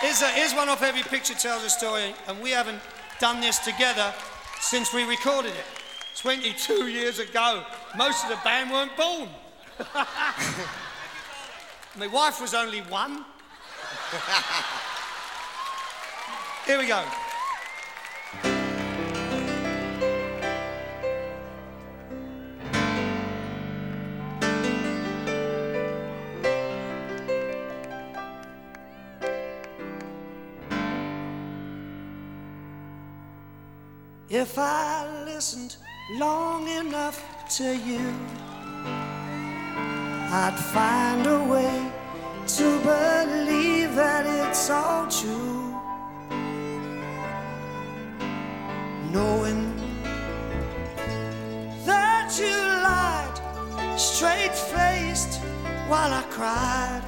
Here's one off Every Picture Tells a Story, and we haven't done this together since we recorded it 22 years ago. Most of the band weren't born. My wife was only one. Here we go. If I listened long enough to you, I'd find a way to believe that it's all true. Knowing that you lied straight-faced while I cried,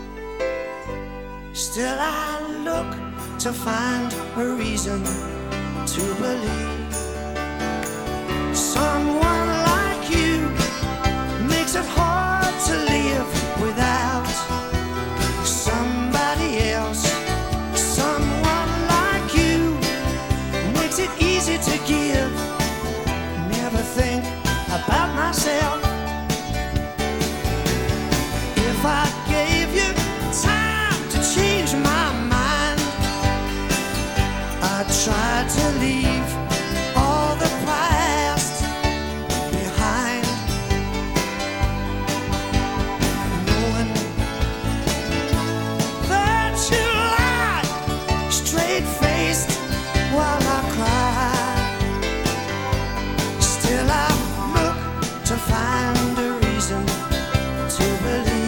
still I look to find a reason to believe. Someone like you makes it hard to live without somebody else. Someone like you makes it easy to give. Never think about myself. If I gave you time to change my mind, I tried to leave all the past behind, knowing that you lied straight-faced while I cried. Still I look to find a reason to believe.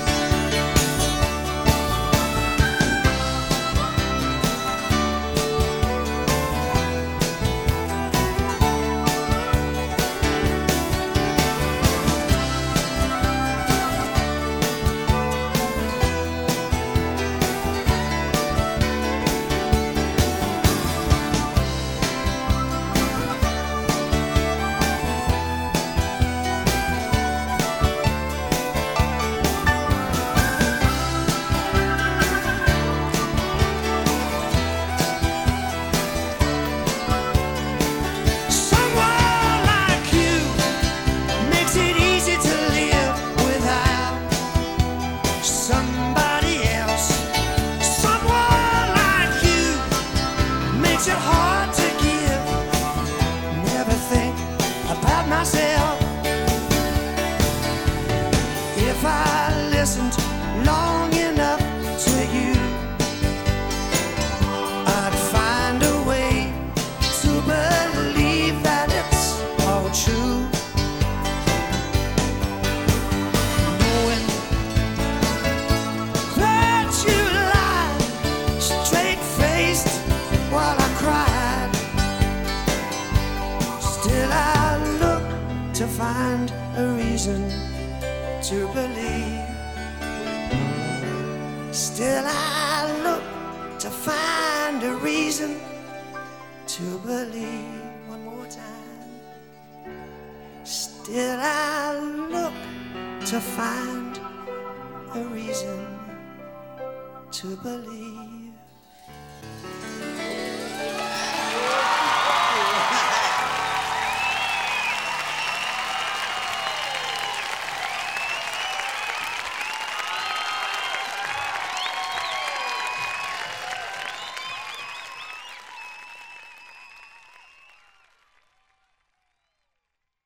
If I listened long enough to you, I'd find a way to believe that it's all true. Knowing that you lied straight-faced while I cried, still I look to find a reason to believe. Still I look to find a reason to believe. One more time. Still I look to find a reason to believe.